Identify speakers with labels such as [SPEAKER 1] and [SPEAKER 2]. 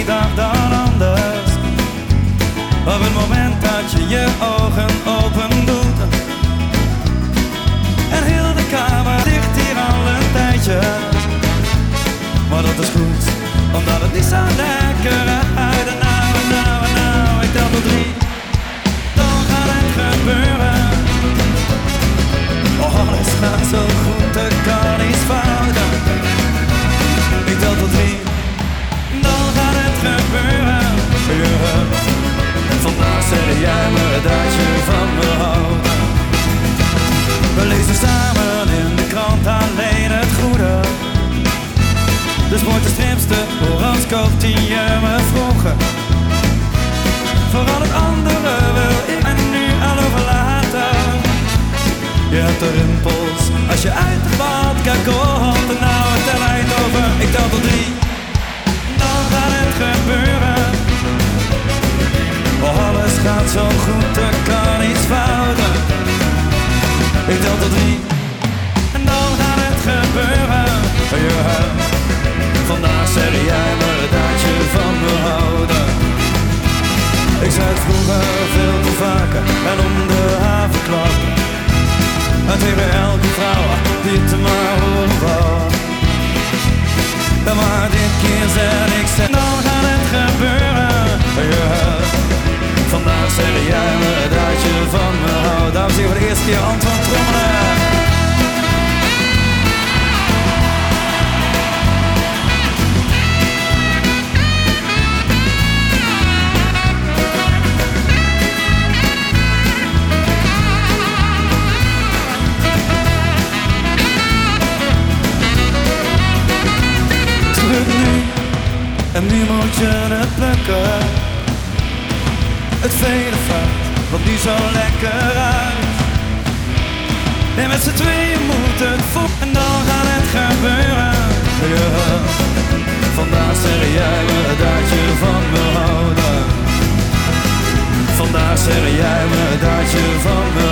[SPEAKER 1] dag dan anders. Op het moment dat je je ogen open doet en heel de kamer ligt hier al een tijdje. Maar dat is goed, omdat het niet zo lekker uit. Nou, ik tel tot 3, dan gaat het gebeuren. Oh, alles gaat zo goed, er kan iets fouten. Ik tel tot 3, dan gaat het gebeuren. Vandaag zeg jij me dat je van me houdt. We lezen samen in de krant alleen het goede. De sport, de strips, de horoscoop die je me vroegen. Voor al het andere wil ik me nu al overlaten. Je hebt de rimpels als je uit de badkamer komt. En nou, ik tel het over, ik tel tot 3. Dan gaat het gebeuren. Oh, alles gaat zo goed, er kan iets fouten. Ik tel tot 3 en dan gaat het gebeuren. Vandaag zeg jij me dat je van me houdt. Ik zei het vroeger veel te vaker en om de havenklap. En tegen elke vrouw die het maar horen wou. Maar dit keer zeg ik, dan gaat het gebeuren. Vandaag zeg jij me dat je van me houdt. Dames en heren, voor de eerste keer Anton Trommelen. Terug nu, en nu moet je het plukken. Het vele vaart, wat nu zo lekker uit. En met z'n tweeën moet het vol, en dan gaat het gebeuren. Vandaag zeg jij me dat je van me houdt. Vandaag zeg jij me dat je van me